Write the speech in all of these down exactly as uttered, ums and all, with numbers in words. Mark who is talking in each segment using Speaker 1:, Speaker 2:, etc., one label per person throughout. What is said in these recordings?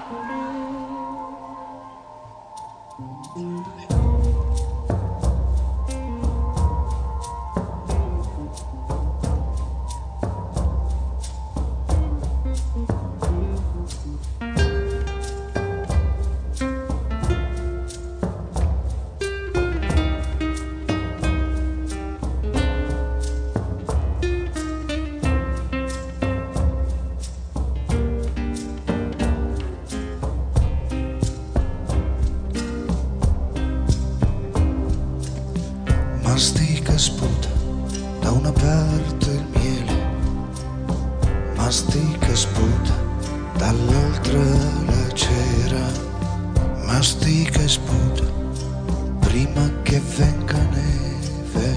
Speaker 1: Mastica e sputa da una parte il miele, mastica e sputa dall'altra la cera, mastica e sputa prima che venga neve.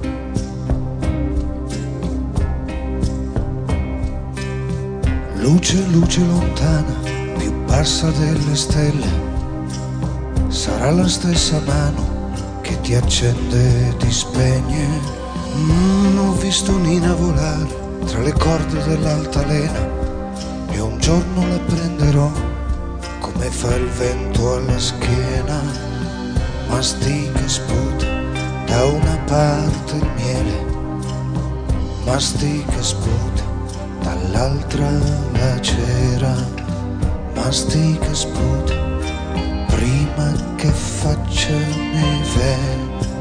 Speaker 1: Luce, luce lontana, più bassa delle stelle, sarà la stessa mano che ti accende e ti spegne. Mm, ho visto Nina volare tra le corde dell'altalena e un giorno la prenderò come fa il vento alla schiena. Mastica e sputa da una parte il miele, mastica e sputa dall'altra la cera, mastica e sputa prima che faccia neve.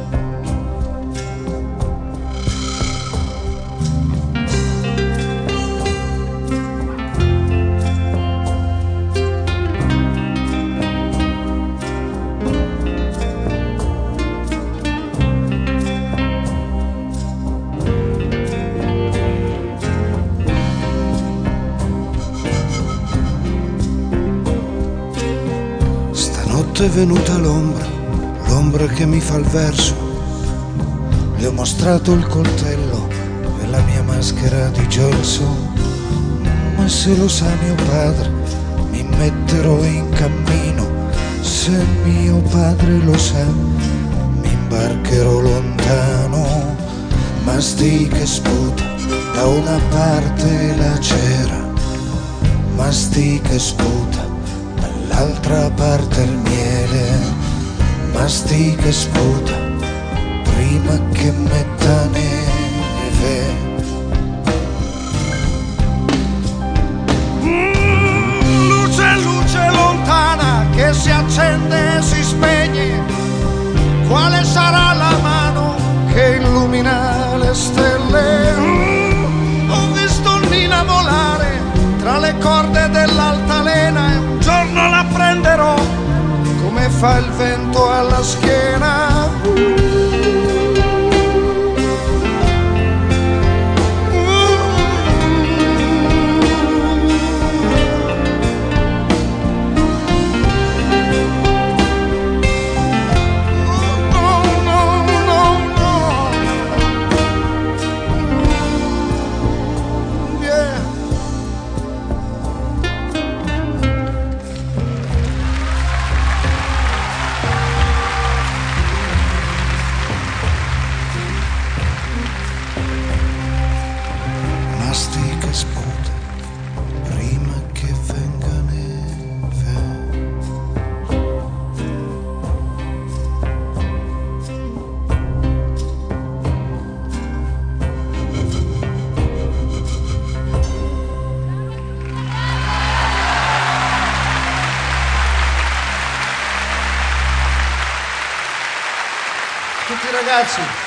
Speaker 1: È venuta l'ombra, l'ombra che mi fa il verso. Le ho mostrato il coltello e la mia maschera di gelso. Ma se lo sa mio padre, mi metterò in cammino. Se mio padre lo sa, mi imbarcherò lontano. Mastica e sputa da una parte la cera, mastica e sputa dall'altra parte il miele, mastica e sputa prima che metta neve. Mm, luce, luce lontana che si accende e si spegne, quale sarà la mano che illumina le stelle? Mm, ho visto Nina volare tra le corde dell'altalena e un giorno la prenderò come fa il vento alla schiena. Mastica e sputa prima che venga neve. Tutti ragazzi.